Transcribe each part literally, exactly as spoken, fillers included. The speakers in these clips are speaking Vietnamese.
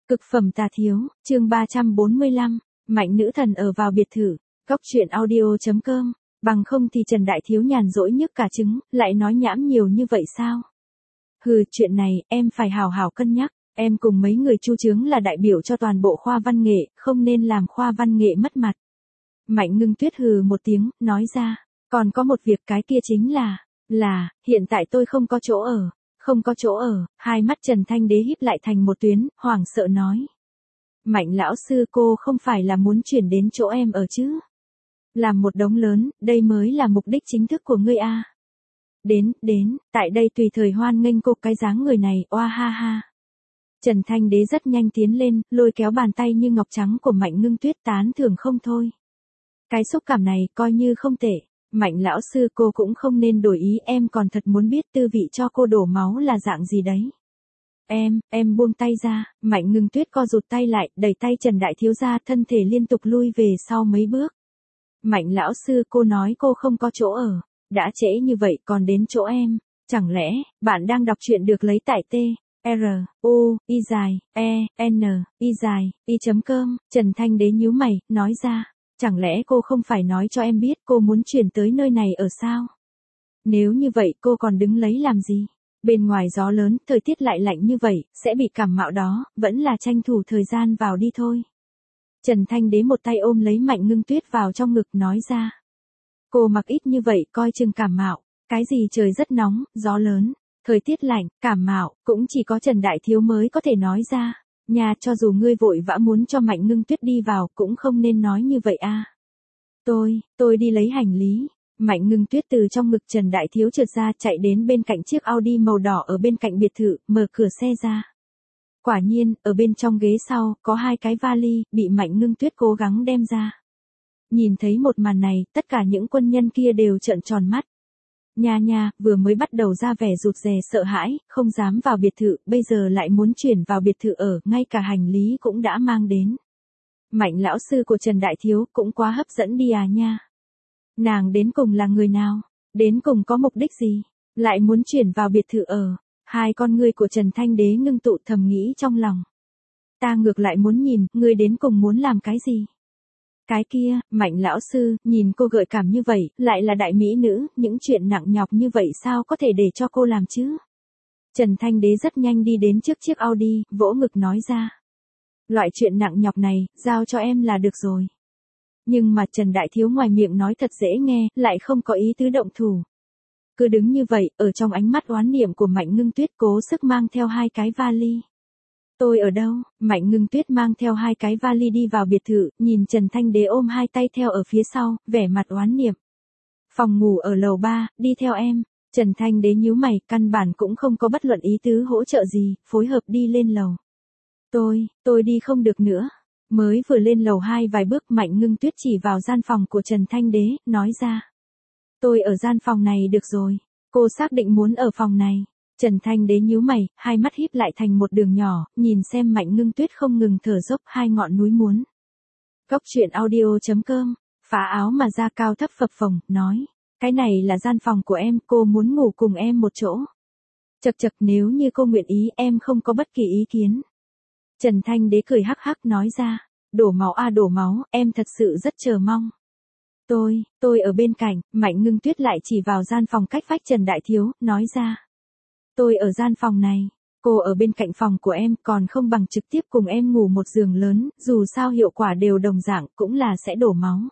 Cực phẩm tà thiếu, chương ba trăm bốn mươi lăm, mạnh nữ thần ở vào biệt thự, góc truyện audio chấm com, bằng không thì Trần Đại Thiếu nhàn rỗi nhức cả trứng, lại nói nhảm nhiều như vậy sao? Hừ, chuyện này, em phải hào hào cân nhắc, em cùng mấy người chu chướng là đại biểu cho toàn bộ khoa văn nghệ, không nên làm khoa văn nghệ mất mặt. Mạnh Ngưng Tuyết hừ một tiếng, nói ra, còn có một việc cái kia chính là, là, hiện tại tôi không có chỗ ở. Không có chỗ ở, hai mắt Trần Thanh Đế híp lại thành một tuyến, hoảng sợ nói. Mạnh lão sư, cô không phải là muốn chuyển đến chỗ em ở chứ? Làm một đống lớn, đây mới là mục đích chính thức của ngươi a. À. Đến, đến, tại đây tùy thời hoan nghênh cô cái dáng người này, oa ha ha. Trần Thanh Đế rất nhanh tiến lên, lôi kéo bàn tay như ngọc trắng của Mạnh Ngưng Tuyết, tán thưởng không thôi. Cái xúc cảm này coi như không tệ. Mạnh lão sư, cô cũng không nên đổi ý, em còn thật muốn biết tư vị cho cô đổ máu là dạng gì đấy. Em, em buông tay ra, Mạnh Ngưng Tuyết co rụt tay lại, đẩy tay Trần Đại Thiếu ra, thân thể liên tục lui về sau mấy bước. Mạnh lão sư, cô nói cô không có chỗ ở, đã trễ như vậy còn đến chỗ em, chẳng lẽ, bạn đang đọc truyện được lấy tại T, R, U, I dài, E, N, I dài, I chấm com, Trần Thanh Đế nhíu mày, nói ra. Chẳng lẽ cô không phải nói cho em biết cô muốn chuyển tới nơi này ở sao? Nếu như vậy cô còn đứng lấy làm gì? Bên ngoài gió lớn, thời tiết lại lạnh như vậy, sẽ bị cảm mạo đó, vẫn là tranh thủ thời gian vào đi thôi. Trần Thanh Đế một tay ôm lấy Mạnh Ngưng Tuyết vào trong ngực nói ra. Cô mặc ít như vậy coi chừng cảm mạo, cái gì trời rất nóng, gió lớn, thời tiết lạnh, cảm mạo, cũng chỉ có Trần Đại Thiếu mới có thể nói ra. Nhà, cho dù ngươi vội vã muốn cho Mạnh Ngưng Tuyết đi vào, cũng không nên nói như vậy a. À. Tôi, tôi đi lấy hành lý. Mạnh Ngưng Tuyết từ trong ngực Trần Đại Thiếu trượt ra, chạy đến bên cạnh chiếc Audi màu đỏ ở bên cạnh biệt thự, mở cửa xe ra. Quả nhiên, ở bên trong ghế sau, có hai cái vali, bị Mạnh Ngưng Tuyết cố gắng đem ra. Nhìn thấy một màn này, tất cả những quân nhân kia đều trợn tròn mắt. Nha nha, vừa mới bắt đầu ra vẻ rụt rè sợ hãi, không dám vào biệt thự, bây giờ lại muốn chuyển vào biệt thự ở, ngay cả hành lý cũng đã mang đến. Mạnh lão sư của Trần Đại Thiếu cũng quá hấp dẫn đi à nha. Nàng đến cùng là người nào? Đến cùng có mục đích gì? Lại muốn chuyển vào biệt thự ở? Hai con ngươi của Trần Thanh Đế ngưng tụ thầm nghĩ trong lòng. Ta ngược lại muốn nhìn, ngươi đến cùng muốn làm cái gì? Cái kia, Mạnh lão sư, nhìn cô gợi cảm như vậy, lại là đại mỹ nữ, những chuyện nặng nhọc như vậy sao có thể để cho cô làm chứ? Trần Thanh Đế rất nhanh đi đến trước chiếc Audi, vỗ ngực nói ra. Loại chuyện nặng nhọc này, giao cho em là được rồi. Nhưng mà Trần Đại Thiếu ngoài miệng nói thật dễ nghe, lại không có ý tứ động thủ. Cứ đứng như vậy, ở trong ánh mắt oán niệm của Mạnh Ngưng Tuyết cố sức mang theo hai cái vali. Tôi ở đâu? Mạnh Ngưng Tuyết mang theo hai cái vali đi vào biệt thự, nhìn Trần Thanh Đế ôm hai tay theo ở phía sau, vẻ mặt oán niệm. Phòng ngủ ở lầu ba, đi theo em. Trần Thanh Đế nhíu mày, căn bản cũng không có bất luận ý tứ hỗ trợ gì, phối hợp đi lên lầu. Tôi, tôi đi không được nữa. Mới vừa lên lầu hai vài bước, Mạnh Ngưng Tuyết chỉ vào gian phòng của Trần Thanh Đế, nói ra. Tôi ở gian phòng này được rồi. Cô xác định muốn ở phòng này. Trần Thanh Đế nhíu mày, hai mắt híp lại thành một đường nhỏ, nhìn xem Mạnh Ngưng Tuyết không ngừng thở dốc hai ngọn núi muốn. Góc truyện audio chấm com, phá áo mà ra cao thấp phập phồng, nói. Cái này là gian phòng của em, cô muốn ngủ cùng em một chỗ. Chật chật, nếu như cô nguyện ý, em không có bất kỳ ý kiến. Trần Thanh Đế cười hắc hắc nói ra. Đổ máu a à, đổ máu, em thật sự rất chờ mong. Tôi, tôi ở bên cạnh, Mạnh Ngưng Tuyết lại chỉ vào gian phòng cách vách Trần Đại Thiếu, nói ra. Tôi ở gian phòng này, cô ở bên cạnh phòng của em, còn không bằng trực tiếp cùng em ngủ một giường lớn, dù sao hiệu quả đều đồng dạng, cũng là sẽ đổ máu.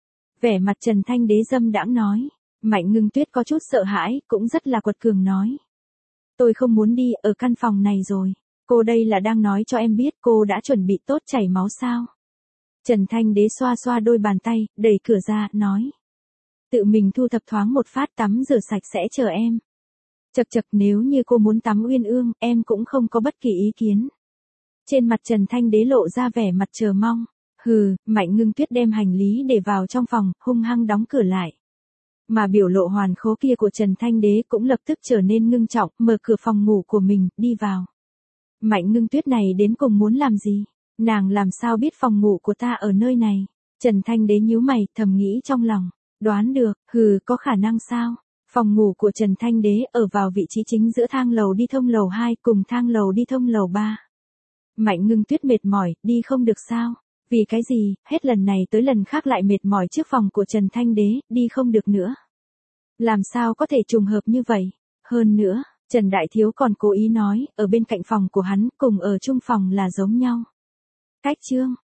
Vẻ mặt Trần Thanh Đế dâm đãng nói, Mạnh Ngưng Tuyết có chút sợ hãi, cũng rất là quật cường nói. Tôi không muốn đi ở căn phòng này rồi, cô đây là đang nói cho em biết cô đã chuẩn bị tốt chảy máu sao. Trần Thanh Đế xoa xoa đôi bàn tay, đẩy cửa ra, nói. Tự mình thu thập thoáng một phát, tắm rửa sạch sẽ chờ em. Chật chật, nếu như cô muốn tắm uyên ương, em cũng không có bất kỳ ý kiến. Trên mặt Trần Thanh Đế lộ ra vẻ mặt chờ mong. Hừ, Mạnh Ngưng Tuyết đem hành lý để vào trong phòng, hung hăng đóng cửa lại. Mà biểu lộ hoàn khố kia của Trần Thanh Đế cũng lập tức trở nên ngưng trọng, mở cửa phòng ngủ của mình, đi vào. Mạnh Ngưng Tuyết này đến cùng muốn làm gì? Nàng làm sao biết phòng ngủ của ta ở nơi này? Trần Thanh Đế nhíu mày, thầm nghĩ trong lòng. Đoán được, hừ, có khả năng sao? Phòng ngủ của Trần Thanh Đế ở vào vị trí chính giữa thang lầu đi thông lầu hai cùng thang lầu đi thông lầu ba. Mạnh Ngưng Tuyết mệt mỏi, đi không được sao? Vì cái gì, hết lần này tới lần khác lại mệt mỏi trước phòng của Trần Thanh Đế, đi không được nữa. Làm sao có thể trùng hợp như vậy? Hơn nữa, Trần Đại Thiếu còn cố ý nói, ở bên cạnh phòng của hắn, cùng ở chung phòng là giống nhau. Cách chương